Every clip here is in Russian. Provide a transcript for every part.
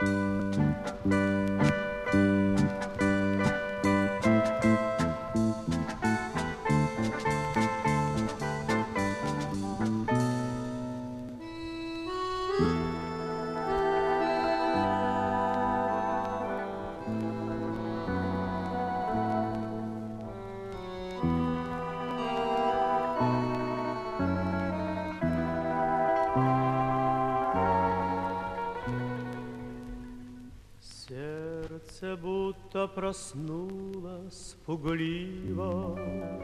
Сердце будто проснулось пугливо,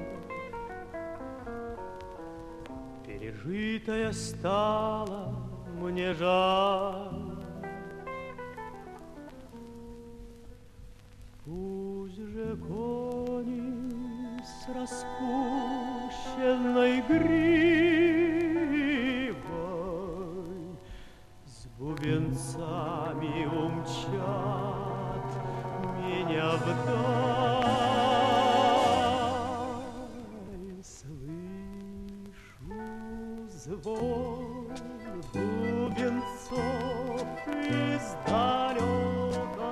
пережитое стало мне жаль. Пусть же кони с распущенной гривой с бубенцами умчат меня вдаль. Слышу звон бубенцов издалека.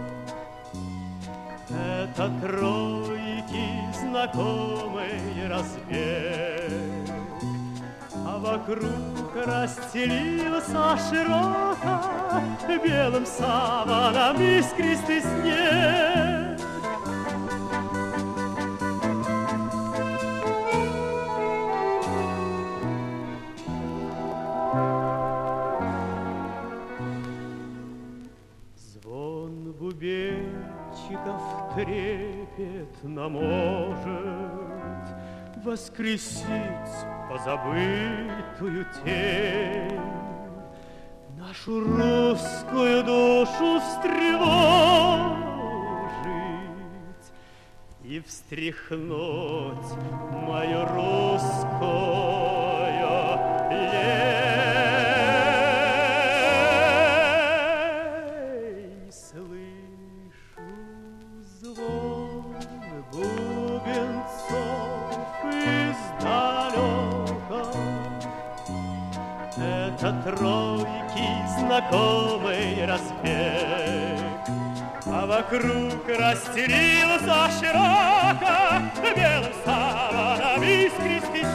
Это тройки знакомый разбег, а вокруг расстелился широко белым саваном искристый снег. Звон бубенчиков трепетно может воскресить позабытую тень, нашу русскую душу встревожить и встряхнуть мою русскую лень. Слышу звон бубенцов издалека. Это тройки знакомый разбег, а вокруг расстелился широко белым саваном искристый